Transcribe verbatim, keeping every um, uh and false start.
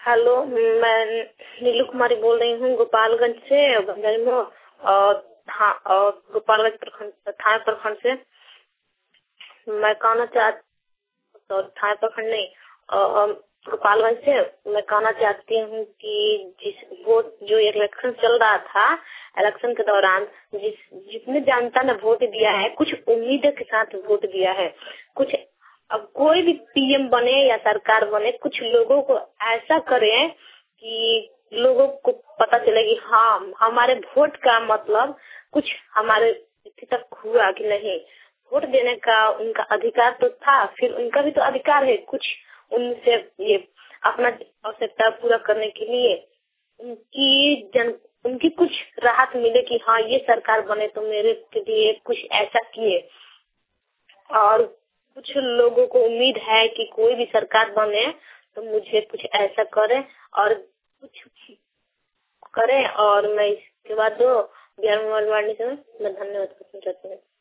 Hello, मैं नीलू कुमारी बोल रही हूँ गोपालगंज से बंजरमो और था, और गोपालगंज प्रखंड थाना प्रखंड से। मैं कहना चाह तो थाना प्रखंड नहीं और गोपालगंज से मैं कहना चाहती हूँ कि जिस वोट जो इलेक्शन चल रहा था, इलेक्शन के दौरान जिस जितने जनता ने वोट दिया है, कुछ उम्मीद के साथ वोट दिया है। कुछ अब कोई भी पीएम बने या सरकार बने, कुछ लोगों को ऐसा करें कि लोगों को पता चले कि हाँ, हमारे वोट का मतलब कुछ हमारे तक हुआ कि नहीं। वोट देने का उनका अधिकार तो था, फिर उनका भी तो अधिकार है कुछ उनसे ये अपना आवश्यकता पूरा करने के लिए उनकी जन उनकी कुछ राहत मिले कि हाँ, ये सरकार बने तो मेरे के लिए कुछ ऐसा किए। और कुछ लोगों को उम्मीद है कि कोई भी सरकार बने तो मुझे कुछ ऐसा करे और कुछ करे। और मैं इसके बाद दो बिहार में मैं धन्यवाद करना चाहती हूँ।